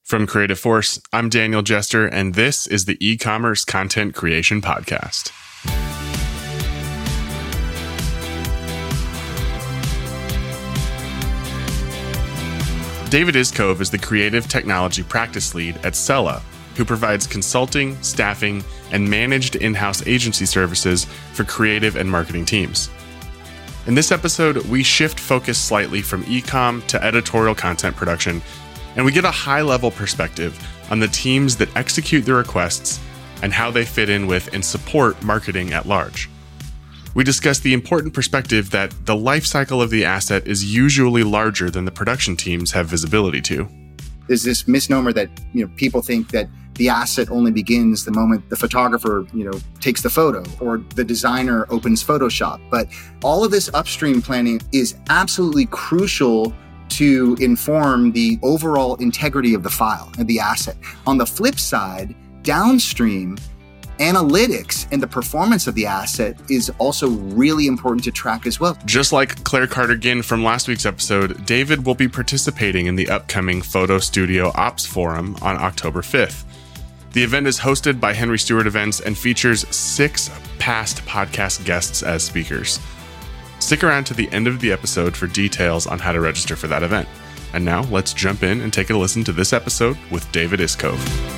From Creative Force, I'm Daniel Jester, and this is the e-commerce content creation podcast. David Iskov is the creative technology practice lead at Sella, who provides consulting, staffing, and managed in-house agency services for creative and marketing teams. In this episode, we shift focus slightly from e-com to editorial content production, and we get a high-level perspective on the teams that execute the requests and how they fit in with and support marketing at large. We discuss the important perspective that the life cycle of the asset is usually larger than the production teams have visibility to. There's this misnomer that people think that the asset only begins the moment the photographer takes the photo or the designer opens Photoshop. But all of this upstream planning is absolutely crucial to inform the overall integrity of the file and the asset. On the flip side, downstream analytics and the performance of the asset is also really important to track as well. Just like Claire Carter-Ginn from last week's episode, David will be participating in the upcoming Photo Studio Ops Forum on October 5th. The event is hosted by Henry Stewart Events and features 6 past podcast guests as speakers. Stick around to the end of the episode for details on how to register for that event. And now let's jump in and take a listen to this episode with David Iskov.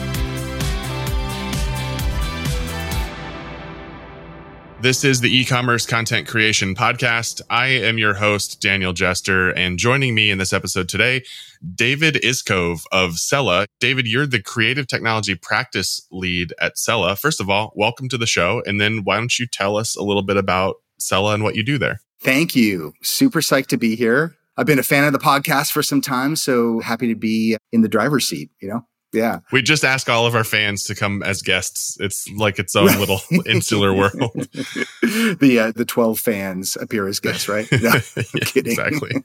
This is the e-commerce content creation podcast. I am your host, Daniel Jester, and joining me in this episode today, David Iskov of Sella. David, you're the creative technology practice lead at Sella. First of all, welcome to the show. And then why don't you tell us a little bit about Sella and what you do there? Thank you. Super psyched to be here. I've been a fan of the podcast for some time, so happy to be in the driver's seat, Yeah. We just ask all of our fans to come as guests. It's like its own little insular world. The 12 fans appear as guests, right? No, I'm kidding. Exactly.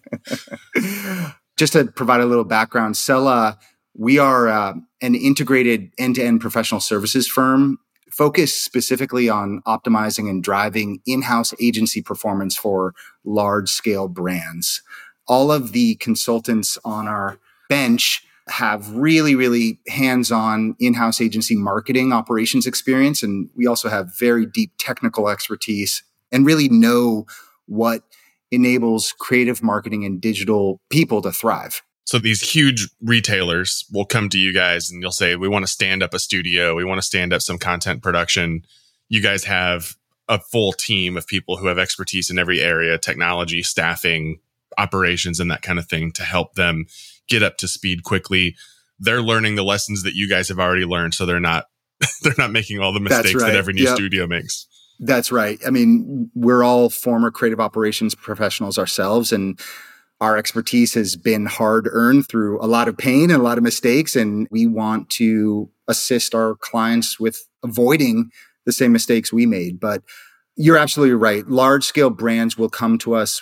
Just to provide a little background, Sella, we are an integrated end-to-end professional services firm focused specifically on optimizing and driving in-house agency performance for large-scale brands. All of the consultants on our bench have really, really hands-on in-house agency marketing operations experience. And we also have very deep technical expertise and really know what enables creative marketing and digital people to thrive. So these huge retailers will come to you guys and you'll say, we want to stand up a studio. We want to stand up some content production. You guys have a full team of people who have expertise in every area, technology, staffing, operations, and that kind of thing to help them get up to speed quickly. They're learning the lessons that you guys have already learned. So they're not making all the mistakes that every new studio makes. That's right. I mean, we're all former creative operations professionals ourselves, and our expertise has been hard earned through a lot of pain and a lot of mistakes. And we want to assist our clients with avoiding the same mistakes we made. But you're absolutely right. Large scale brands will come to us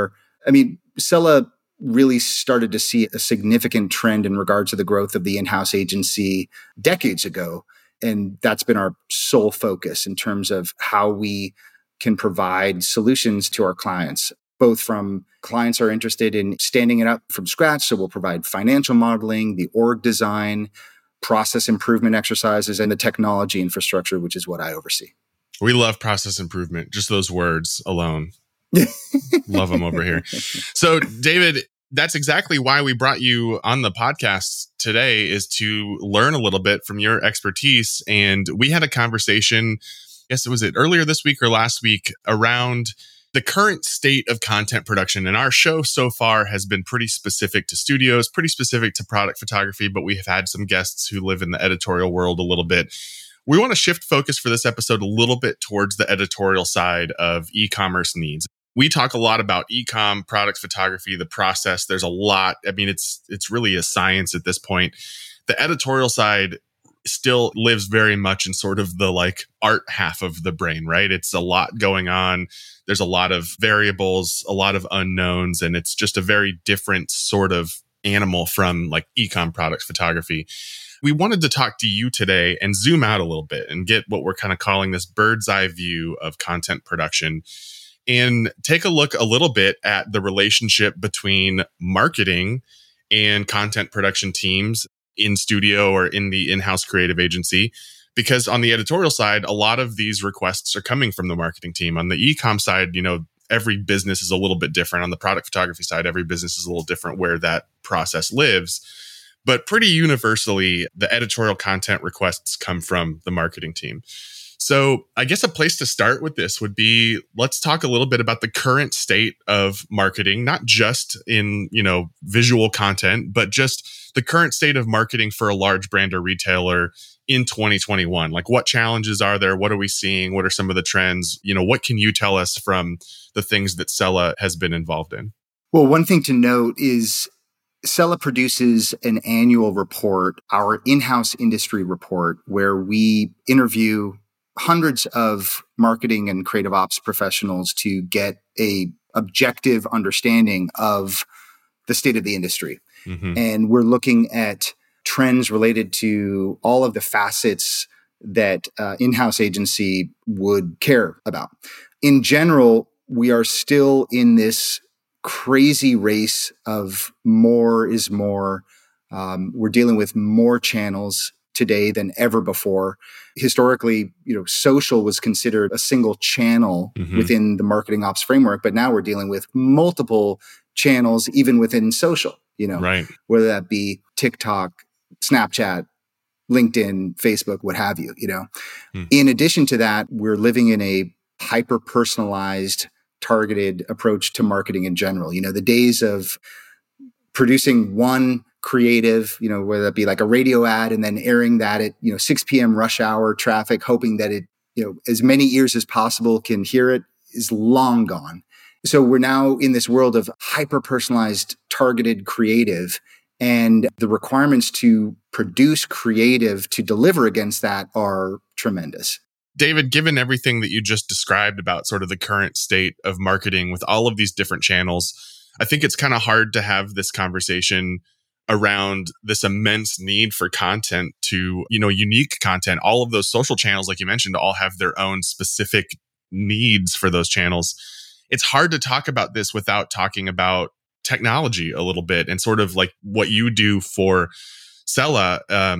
Sella really started to see a significant trend in regards to the growth of the in-house agency decades ago. And that's been our sole focus in terms of how we can provide solutions to our clients, both from clients are interested in standing it up from scratch. So we'll provide financial modeling, the org design, process improvement exercises, and the technology infrastructure, which is what I oversee. We love process improvement. Just those words alone. Love them over here. So, David, that's exactly why we brought you on the podcast today, is to learn a little bit from your expertise. And we had a conversation, was it earlier this week or last week, around the current state of content production. And our show so far has been pretty specific to studios, pretty specific to product photography, but we have had some guests who live in the editorial world a little bit. We want to shift focus for this episode a little bit towards the editorial side of e-commerce needs. We talk a lot about e-com, product photography, the process. There's a lot. I mean, it's really a science at this point. The editorial side still lives very much in sort of the art half of the brain, right? It's a lot going on. There's a lot of variables, a lot of unknowns, and it's just a very different sort of animal from e-com product photography. We wanted to talk to you today and zoom out a little bit and get what we're kind of calling this bird's eye view of content production, and take a look a little bit at the relationship between marketing and content production teams. in studio or in the in-house creative agency. Because on the editorial side, a lot of these requests are coming from the marketing team. On the e-com side, every business is a little bit different. On the product photography side, every business is a little different where that process lives. But pretty universally, the editorial content requests come from the marketing team. So I guess a place to start with this would be, let's talk a little bit about the current state of marketing, not just in, visual content, but just the current state of marketing for a large brand or retailer in 2021. Like, what challenges are there? What are we seeing? What are some of the trends? What can you tell us from the things that Sella has been involved in? Well, one thing to note is Sella produces an annual report, our in-house industry report, where we interview hundreds of marketing and creative ops professionals to get a objective understanding of the state of the industry. Mm-hmm. And we're looking at trends related to all of the facets that in-house agency would care about. In general, we are still in this crazy race of more is more. We're dealing with more channels today than ever before. Historically, social was considered a single channel within the marketing ops framework, but now we're dealing with multiple channels even within social, right. Whether that be TikTok, Snapchat, LinkedIn, Facebook, what have you, In addition to that, we're living in a hyper-personalized, targeted approach to marketing in general. The days of producing one creative, whether that be like a radio ad and then airing that at, 6 p.m. rush hour traffic, hoping that it, as many ears as possible can hear it, is long gone. So we're now in this world of hyper-personalized, targeted creative, and the requirements to produce creative to deliver against that are tremendous. David, given everything that you just described about sort of the current state of marketing with all of these different channels, I think it's kind of hard to have this conversation around this immense need for content to, unique content. All of those social channels, like you mentioned, all have their own specific needs for those channels. It's hard to talk about this without talking about technology a little bit and sort of like what you do for Sella.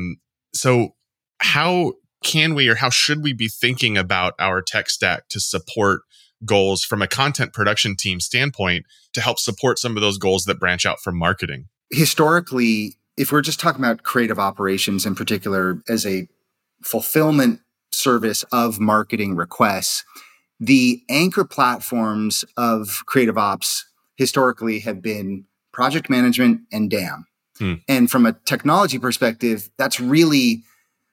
So how can we, or how should we be thinking about our tech stack to support goals from a content production team standpoint to help support some of those goals that branch out from marketing? Historically, if we're just talking about creative operations in particular as a fulfillment service of marketing requests, the anchor platforms of creative ops historically have been project management and DAM. And from a technology perspective, that's really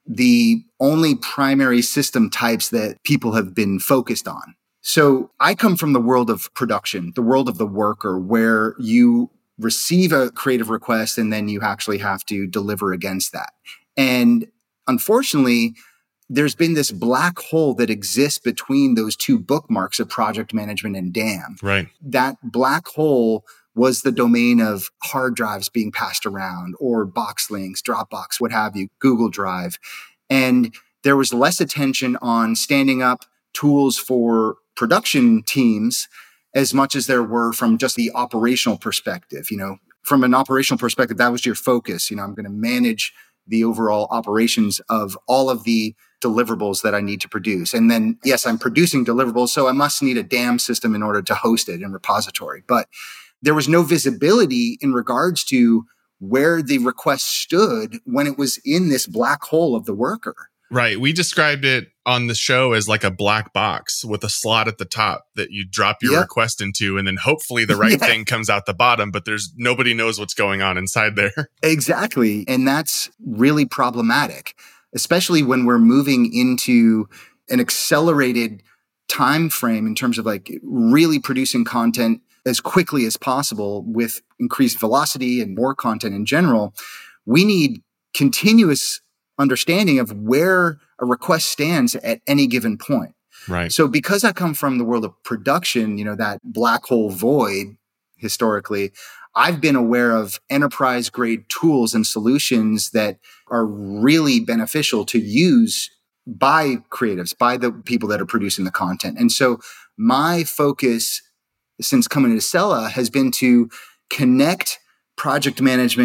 the only primary system types that people have been focused on. So I come from the world of production, the world of the worker, where you receive a creative request and then you actually have to deliver against that. And unfortunately, there's been this black hole that exists between those two bookmarks of project management and DAM. Right. That black hole was the domain of hard drives being passed around, or box links, Dropbox, what have you, Google Drive. And there was less attention on standing up tools for production teams as much as there were from just the operational perspective. From an operational perspective, that was your focus. I'm going to manage the overall operations of all of the deliverables that I need to produce. And then, yes, I'm producing deliverables, so I must need a DAM system in order to host it in repository. But there was no visibility in regards to where the request stood when it was in this black hole of the worker. Right. We described it on the show as like a black box with a slot at the top that you drop your request into, and then hopefully the right thing comes out the bottom, but nobody knows what's going on inside there. Exactly. And that's really problematic, especially when we're moving into an accelerated time frame in terms of like really producing content as quickly as possible with increased velocity and more content in general. We need continuous understanding of where a request stands at any given point. Right. So because I come from the world of production, that black hole void historically, I've been aware of enterprise grade tools and solutions that are really beneficial to use by creatives, by the people that are producing the content. And so my focus since coming to Sella has been to connect project management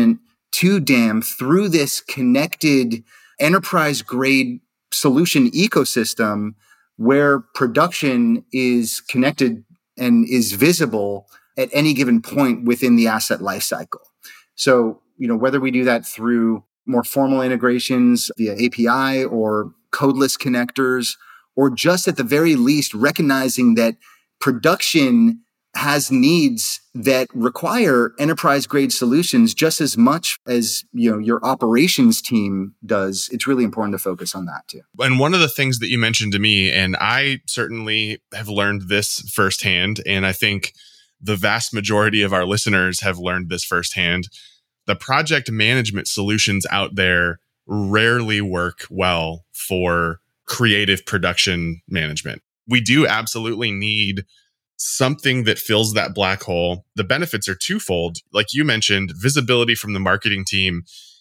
to DAM through this connected enterprise grade solution ecosystem where production is connected and is visible at any given point within the asset lifecycle. So, whether we do that through more formal integrations via API or codeless connectors, or just at the very least recognizing that production has needs that require enterprise grade solutions just as much as your operations team does. It's really important to focus on that too. And one of the things that you mentioned to me, and I certainly have learned this firsthand, and I think the vast majority of our listeners have learned this firsthand, the project management solutions out there rarely work well for creative production management. We do absolutely need something that fills that black hole. The benefits are twofold. Like you mentioned, visibility from the marketing team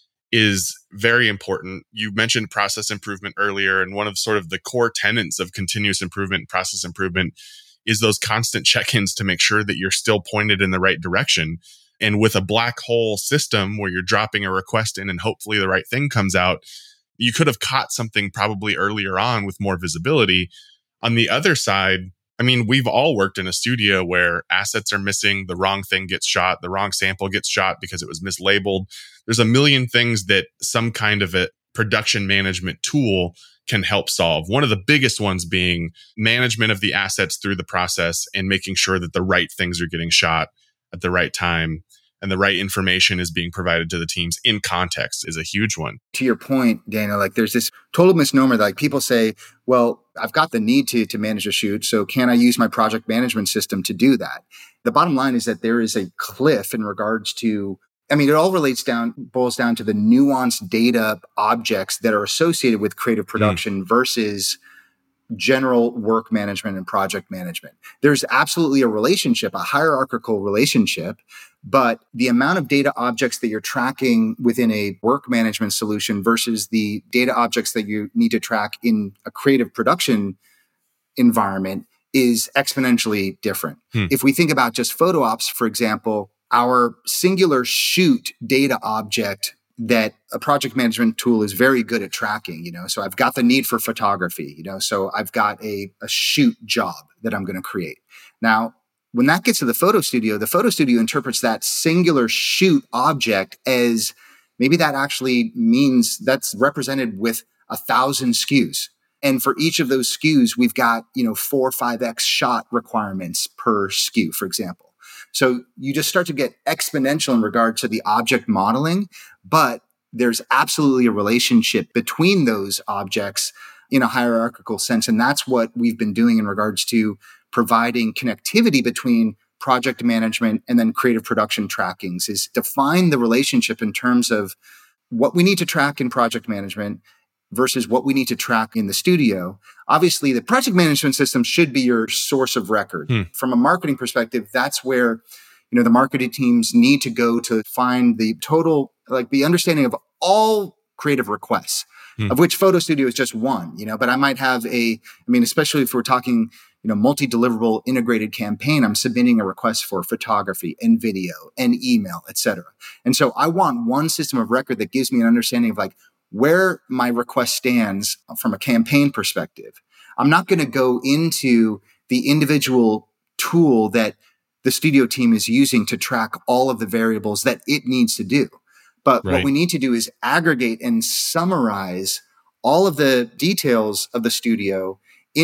is very important. You mentioned process improvement earlier, and one of sort of the core tenets of continuous improvement and process improvement is those constant check-ins to make sure that you're still pointed in the right direction. And with a black hole system where you're dropping a request in and hopefully the right thing comes out, you could have caught something probably earlier on with more visibility. On the other side, I mean, we've all worked in a studio where assets are missing, the wrong thing gets shot, the wrong sample gets shot because it was mislabeled. There's a million things that some kind of a production management tool can help solve. One of the biggest ones being management of the assets through the process and making sure that the right things are getting shot at the right time and the right information is being provided to the teams in context is a huge one. To your point, Daniel, like there's this total misnomer that like people say, well, I've got the need to manage a shoot, so can I use my project management system to do that? The bottom line is that there is a cliff in regards to, it all boils down to the nuanced data objects that are associated with creative production versus general work management and project management. There's absolutely a relationship, a hierarchical relationship, but the amount of data objects that you're tracking within a work management solution versus the data objects that you need to track in a creative production environment is exponentially different. If we think about just photo ops, for example, our singular shoot data object that a project management tool is very good at tracking, so I've got the need for photography, so I've got a shoot job that I'm going to create. Now, when that gets to the photo studio interprets that singular shoot object as maybe that actually means that's represented with 1,000 SKUs. And for each of those SKUs, we've got, 4 or 5x shot requirements per SKU, for example. So you just start to get exponential in regard to the object modeling, but there's absolutely a relationship between those objects in a hierarchical sense. And that's what we've been doing in regards to providing connectivity between project management and then creative production trackings, is define the relationship in terms of what we need to track in project management versus what we need to track in the studio. Obviously, the project management system should be your source of record. From a marketing perspective, that's where, the marketing teams need to go to find the total, the understanding of all creative requests, of which Photo Studio is just one, but I might have especially if we're talking, multi-deliverable integrated campaign, I'm submitting a request for photography and video and email, et cetera. And so I want one system of record that gives me an understanding of where my request stands from a campaign perspective. I'm not going to go into the individual tool that the studio team is using to track all of the variables that it needs to do. But what we need to do is aggregate and summarize all of the details of the studio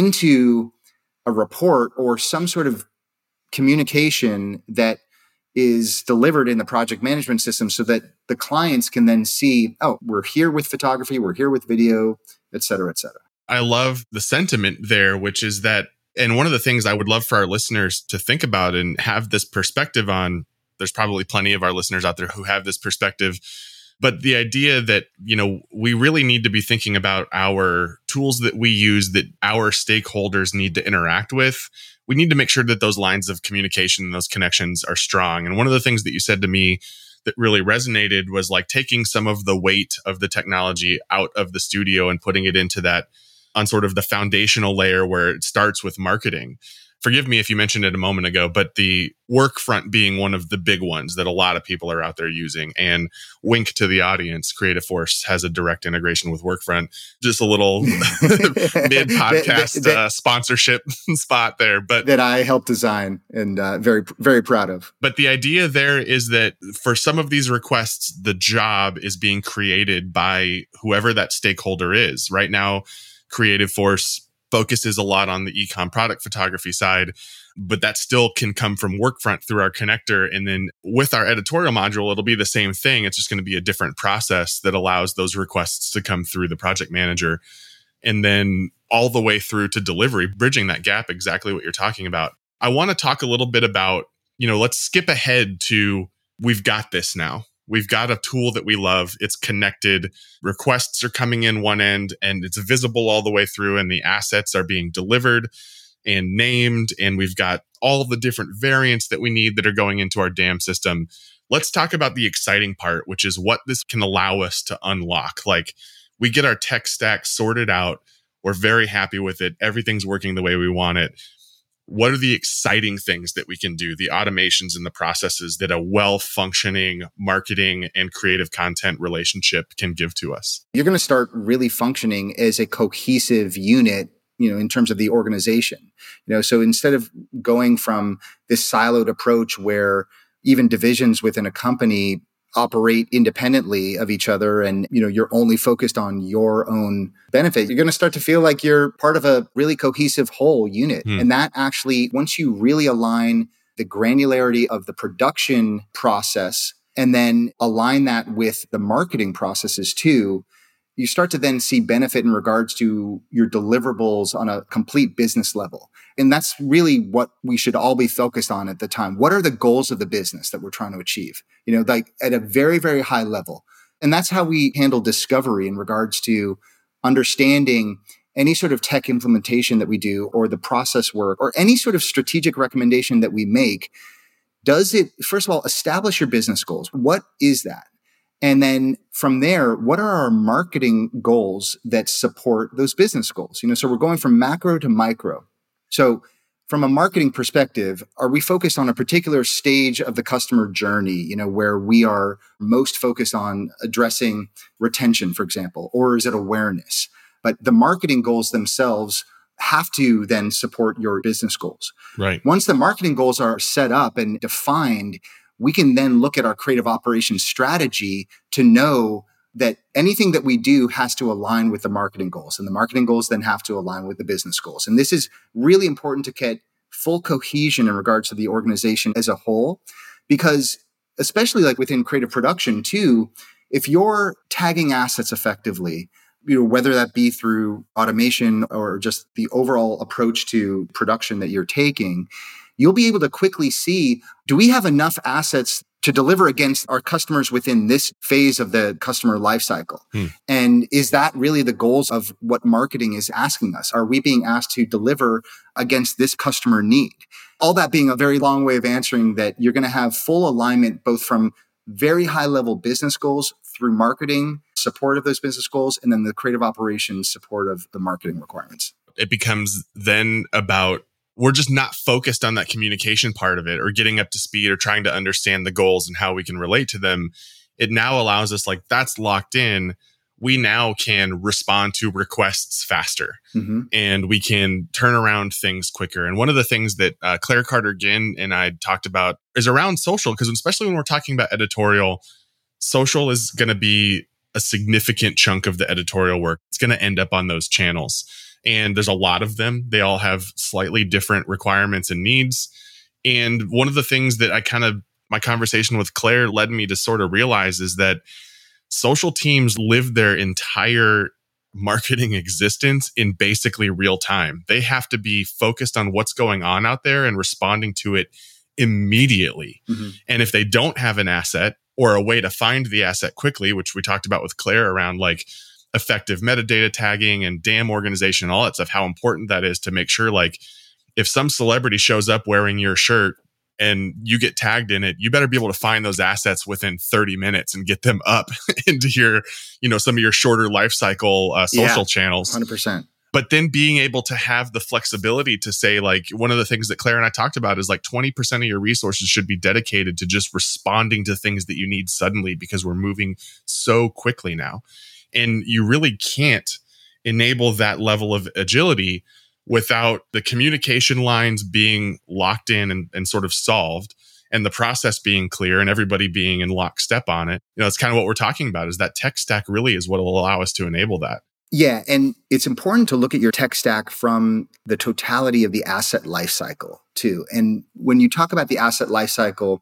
into a report or some sort of communication that is delivered in the project management system so that the clients can then see, oh, we're here with photography, we're here with video, et cetera, et cetera. I love the sentiment there, which is that, and one of the things I would love for our listeners to think about and have this perspective on, there's probably plenty of our listeners out there who have this perspective, but the idea that, we really need to be thinking about our tools that we use that our stakeholders need to interact with. We need to make sure that those lines of communication and those connections are strong. And one of the things that you said to me that really resonated was taking some of the weight of the technology out of the studio and putting it into that on sort of the foundational layer where it starts with marketing. forgive me if you mentioned it a moment ago, but the Workfront being one of the big ones that a lot of people are out there using. And wink to the audience, Creative Force has a direct integration with Workfront. Just a little mid-podcast sponsorship spot there. But that I helped design and very, very proud of. But the idea there is that for some of these requests, the job is being created by whoever that stakeholder is. Right now, Creative Force focuses a lot on the e-com product photography side, but that still can come from Workfront through our connector. And then with our editorial module, it'll be the same thing. It's just going to be a different process that allows those requests to come through the project manager. And then all the way through to delivery, bridging that gap, exactly what you're talking about. I want to talk a little bit about, let's skip ahead to we've got this now. We've got a tool that we love. It's connected. Requests are coming in one end and it's visible all the way through, and the assets are being delivered and named. And we've got all of the different variants that we need that are going into our DAM system. Let's talk about the exciting part, which is what this can allow us to unlock. Like, we get our tech stack sorted out. We're very happy with it. Everything's working the way we want it. What are the exciting things that we can do, the automations and the processes that a well-functioning marketing and creative content relationship can give to us? You're going to start really functioning as a cohesive unit, in terms of the organization. So instead of going from this siloed approach where even divisions within a company operate independently of each other and you're only focused on your own benefit, you're going to start to feel like you're part of a really cohesive whole unit. And that actually, once you really align the granularity of the production process and then align that with the marketing processes too, you start to then see benefit in regards to your deliverables on a complete business level. And that's really what we should all be focused on at the time. What are the goals of the business that we're trying to achieve? Like at a very, very high level. And that's how we handle discovery in regards to understanding any sort of tech implementation that we do, or the process work, or any sort of strategic recommendation that we make. Does it, first of all, establish your business goals? What is that? And then from there, what are our marketing goals that support those business goals? So we're going from macro to micro. So from a marketing perspective, are we focused on a particular stage of the customer journey, where we are most focused on addressing retention, for example, or is it awareness? But the marketing goals themselves have to then support your business goals. Right. Once the marketing goals are set up and defined, we can then look at our creative operations strategy to know that anything that we do has to align with the marketing goals, and the marketing goals then have to align with the business goals. And this is really important to get full cohesion in regards to the organization as a whole, because especially like within creative production too, if you're tagging assets effectively, whether that be through automation or just the overall approach to production that you're taking, you'll be able to quickly see, do we have enough assets to deliver against our customers within this phase of the customer lifecycle? And is that really the goals of what marketing is asking us? Are we being asked to deliver against this customer need? All that being a very long way of answering that you're going to have full alignment, both from very high level business goals through marketing support of those business goals, and then the creative operations support of the marketing requirements. It becomes then about, we're just not focused on that communication part of it, or getting up to speed, or trying to understand the goals and how we can relate to them. It now allows us, like, that's locked in. We now can respond to requests faster, and we can turn around things quicker. And one of the things that Claire Carter-Ginn and I talked about is around social, because especially when we're talking about editorial, social is going to be a significant chunk of the editorial work. It's going to end up on those channels. And there's a lot of them. They all have slightly different requirements and needs. And one of the things that my conversation with Claire led me to sort of realize is that social teams live their entire marketing existence in basically real time. They have to be focused on what's going on out there and responding to it immediately. And if they don't have an asset or a way to find the asset quickly, which we talked about with Claire around like effective metadata tagging and DAM organization and all that stuff, how important that is to make sure, like, if some celebrity shows up wearing your shirt and you get tagged in it, you better be able to find those assets within 30 minutes and get them up into your, some of your shorter life cycle social channels. 100%. But then being able to have the flexibility to say, like, one of the things that Claire and I talked about is like 20% of your resources should be dedicated to just responding to things that you need suddenly, because we're moving so quickly now. And you really can't enable that level of agility without the communication lines being locked in and sort of solved, and the process being clear and everybody being in lockstep on it. It's kind of what we're talking about, is that tech stack really is what will allow us to enable that. Yeah, and it's important to look at your tech stack from the totality of the asset lifecycle too. And when you talk about the asset lifecycle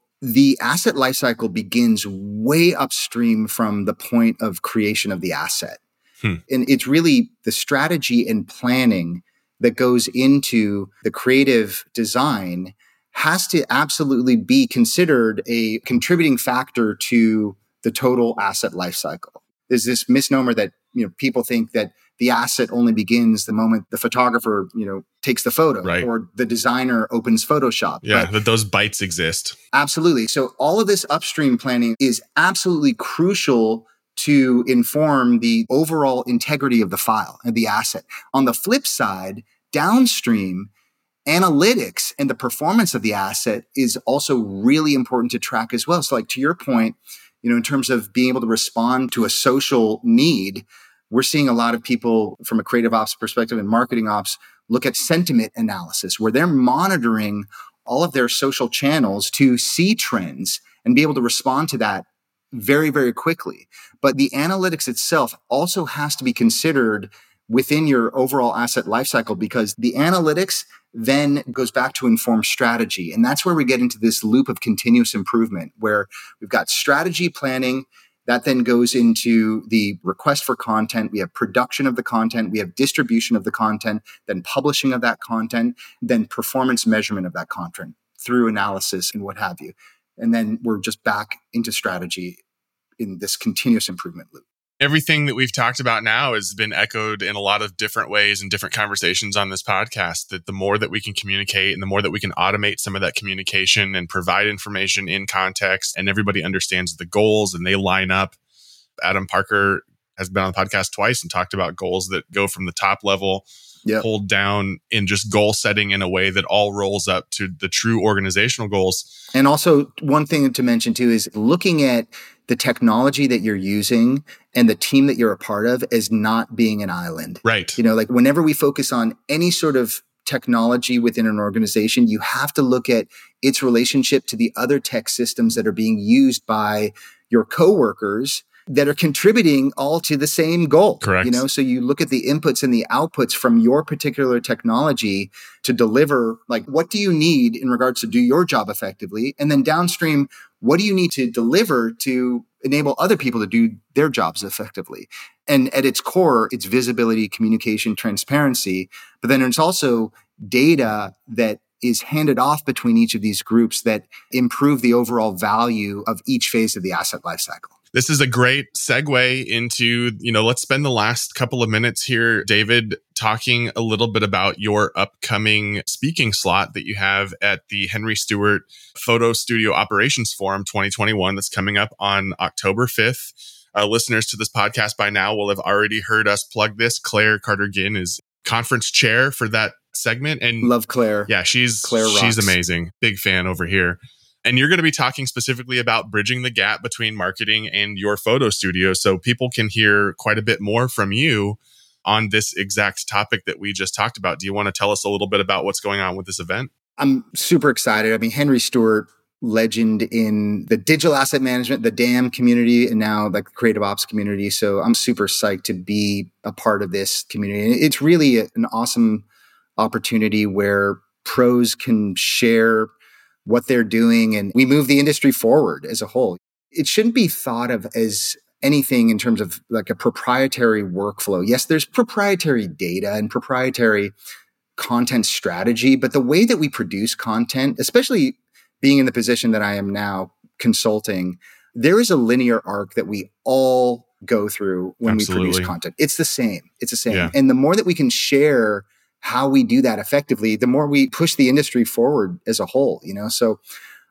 begins way upstream from the point of creation of the asset. And it's really the strategy and planning that goes into the creative design has to absolutely be considered a contributing factor to the total asset lifecycle. There's this misnomer that people think that the asset only begins the moment the photographer takes the photo, right, or the designer opens Photoshop. Yeah, that those bytes exist. Absolutely. So all of this upstream planning is absolutely crucial to inform the overall integrity of the file and the asset. On the flip side, downstream analytics and the performance of the asset is also really important to track as well. So like to your point, in terms of being able to respond to a social need, we're seeing a lot of people from a creative ops perspective and marketing ops look at sentiment analysis, where they're monitoring all of their social channels to see trends and be able to respond to that very, very quickly. But the analytics itself also has to be considered within your overall asset lifecycle, because the analytics then goes back to inform strategy. And that's where we get into this loop of continuous improvement, where we've got strategy planning that then goes into the request for content. We have production of the content. We have distribution of the content, then publishing of that content, then performance measurement of that content through analysis and what have you. And then we're just back into strategy in this continuous improvement loop. Everything that we've talked about now has been echoed in a lot of different ways and different conversations on this podcast, that the more that we can communicate and the more that we can automate some of that communication and provide information in context, and everybody understands the goals and they line up. Adam Parker has been on the podcast twice and talked about goals that go from the top level, pulled down in just goal setting in a way that all rolls up to the true organizational goals. And also one thing to mention too is looking at the technology that you're using and the team that you're a part of as not being an island. Right. Like whenever we focus on any sort of technology within an organization, you have to look at its relationship to the other tech systems that are being used by your coworkers that are contributing all to the same goal. Correct. So you look at the inputs and the outputs from your particular technology to deliver, like, what do you need in regards to do your job effectively? And then downstream, what do you need to deliver to enable other people to do their jobs effectively? And at its core, it's visibility, communication, transparency. But then there's also data that is handed off between each of these groups that improve the overall value of each phase of the asset lifecycle. This is a great segue into, let's spend the last couple of minutes here, David, talking a little bit about your upcoming speaking slot that you have at the Henry Stewart Photo Studio Operations Forum 2021 that's coming up on October 5th. Listeners to this podcast by now will have already heard us plug this. Claire Carter-Ginn is conference chair for that segment. And love Claire. Yeah, she's amazing. Big fan over here. And you're going to be talking specifically about bridging the gap between marketing and your photo studio, so people can hear quite a bit more from you on this exact topic that we just talked about. Do you want to tell us a little bit about what's going on with this event? I'm super excited. I mean, Henry Stewart, legend in the digital asset management, the DAM community, and now the creative ops community. So I'm super psyched to be a part of this community. And it's really an awesome opportunity where pros can share what they're doing, and we move the industry forward as a whole. It shouldn't be thought of as anything in terms of like a proprietary workflow. Yes, there's proprietary data and proprietary content strategy, but the way that we produce content, especially being in the position that I am now consulting, there is a linear arc that we all go through when we produce content. It's the same. Yeah. And the more that we can share how we do that effectively, the more we push the industry forward as a whole, So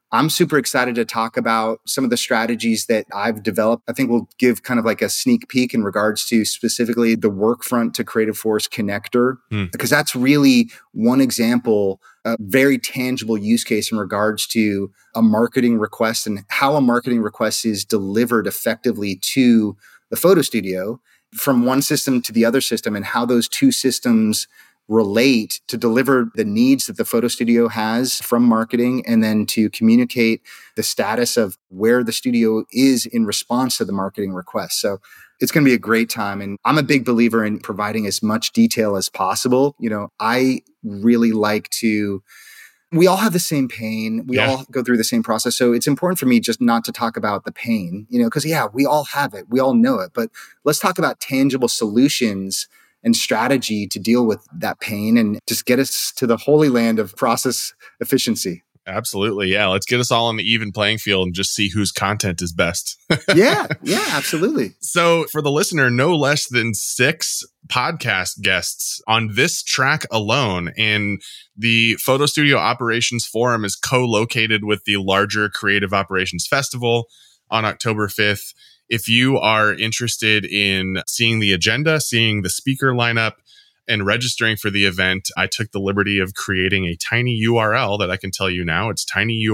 I'm super excited to talk about some of the strategies that I've developed. I think we'll give kind of like a sneak peek in regards to specifically the Workfront to Creativeforce connector, because that's really one example, a very tangible use case in regards to a marketing request and how a marketing request is delivered effectively to the photo studio from one system to the other system, and how those two systems relate to deliver the needs that the photo studio has from marketing, and then to communicate the status of where the studio is in response to the marketing request. So it's going to be a great time. And I'm a big believer in providing as much detail as possible. I really like to, we all have the same pain. We all go through the same process. So it's important for me just not to talk about the pain, because we all have it. We all know it. But let's talk about tangible solutions and strategy to deal with that pain and just get us to the holy land of process efficiency. Absolutely. Yeah. Let's get us all on the even playing field and just see whose content is best. Yeah, absolutely. So for the listener, no less than 6 podcast guests on this track alone. And the Photo Studio Operations Forum is co-located with the larger Creative Operations Festival on October 5th. If you are interested in seeing the agenda, seeing the speaker lineup, and registering for the event, I took the liberty of creating a tiny URL that I can tell you now. It's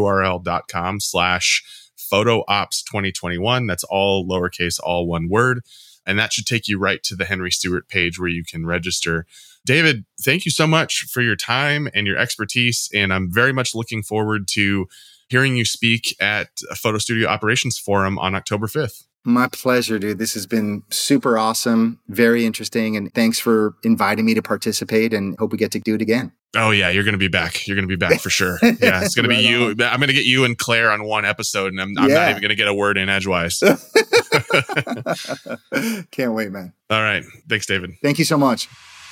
tinyurl.com/photoops2021. That's all lowercase, all one word. And that should take you right to the Henry Stewart page where you can register. David, thank you so much for your time and your expertise. And I'm very much looking forward to hearing you speak at a Photo Studio Operations Forum on October 5th. My pleasure, dude. This has been super awesome, very interesting. And thanks for inviting me to participate, and hope we get to do it again. Oh, yeah. You're going to be back. You're going to be back for sure. Yeah, it's going to be you. I'm going to get you and Claire on one episode, and I'm not even going to get a word in edgewise. Can't wait, man. All right. Thanks, David. Thank you so much.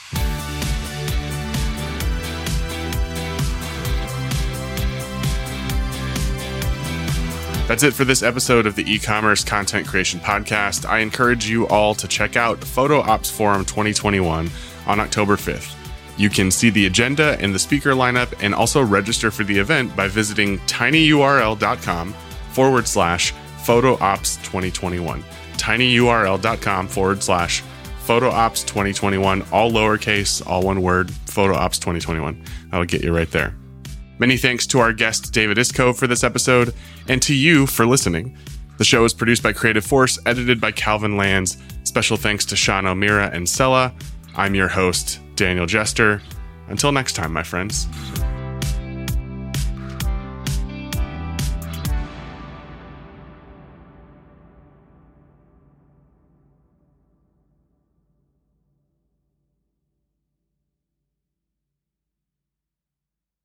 That's it for this episode of the e-commerce content creation podcast. I encourage you all to check out Photo Ops Forum 2021 on October 5th. You can see the agenda and the speaker lineup and also register for the event by visiting tinyurl.com/photoops2021. tinyurl.com/photoops2021, all lowercase, all one word, photoops2021. That'll get you right there. Many thanks to our guest, David Isco, for this episode, and to you for listening. The show is produced by Creative Force, edited by Calvin Lands. Special thanks to Sean O'Meara and Sella. I'm your host, Daniel Jester. Until next time, my friends.